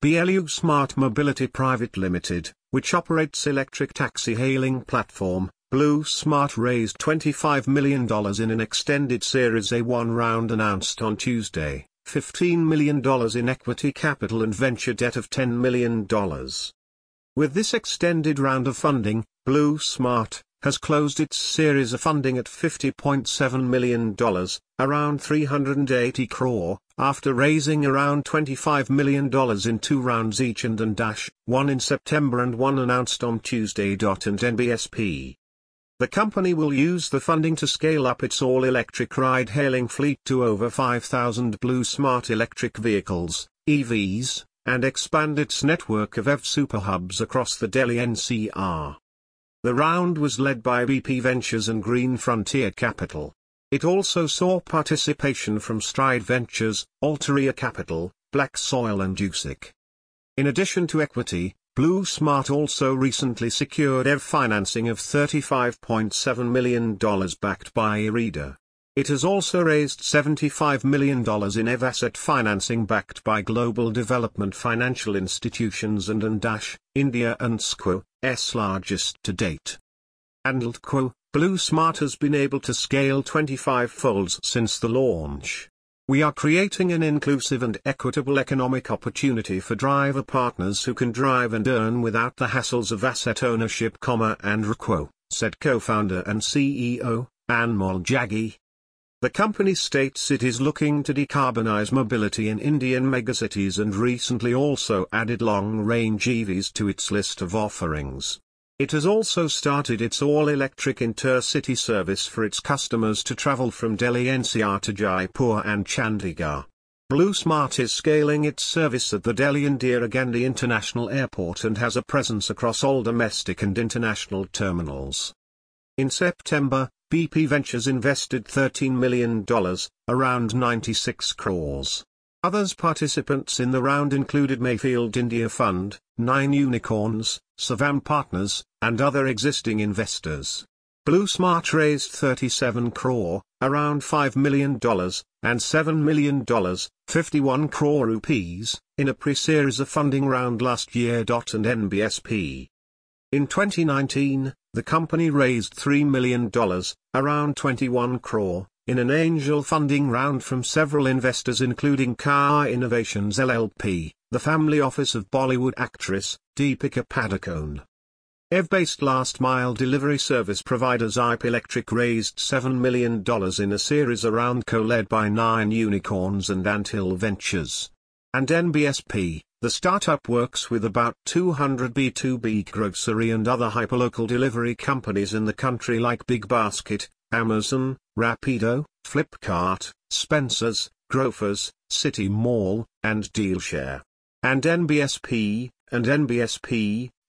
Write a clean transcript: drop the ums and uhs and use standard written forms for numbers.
BLU Smart Mobility Private Limited, which operates electric taxi hailing platform, Blue Smart raised $25 million in an extended Series A1 round announced on Tuesday, $15 million in equity capital and venture debt of $10 million. With this extended round of funding, Blue Smart has closed its series of funding at $50.7 million, around 380 crore, after raising around $25 million in two rounds each one in September and one announced on Tuesday. And NBSP. The company will use the funding to scale up its all-electric ride-hailing fleet to over 5,000 Blue Smart electric vehicles, EVs, and expand its network of EV superhubs across the Delhi NCR. The round was led by BP Ventures and Green Frontier Capital. It also saw participation from Stride Ventures, Altaria Capital, Black Soil and USIC. In addition to equity, Blue Smart also recently secured EV financing of $35.7 million backed by IREDA. It has also raised $75 million in EV asset financing backed by global development financial institutions and India and SQ's largest to date. And Blue Smart has been able to scale 25-folds since the launch. We are creating an inclusive and equitable economic opportunity for driver partners who can drive and earn without the hassles of asset ownership, said co-founder and CEO, Anmol Jaggi. The company states it is looking to decarbonize mobility in Indian megacities and recently also added long-range EVs to its list of offerings. It has also started its all-electric intercity service for its customers to travel from Delhi NCR to Jaipur and Chandigarh. Blue Smart is scaling its service at the Delhi Indira Gandhi International Airport and has a presence across all domestic and international terminals. In September, BP Ventures invested $13 million, around 96 crores. Others participants in the round included Mayfield India Fund, 9 Unicorns, Savam Partners, and other existing investors. Blue Smart raised 37 crore, around $5 million, and $7 million, 51 crore rupees, in a pre-series of funding round last year. And NBSP. In 2019, the company raised $3 million, around 21 crore, in an angel funding round from several investors including Car Innovations LLP, the family office of Bollywood actress, Deepika Padukone. EV-based last-mile delivery service provider Zype Electric raised $7 million in a series around co-led by 9 Unicorns and Anthill Ventures. And NBSP, the startup works with about 200 B2B grocery and other hyperlocal delivery companies in the country like Big Basket, Amazon, Rapido, Flipkart, Spencer's, Grofers, City Mall, and Dealshare. And NBSP,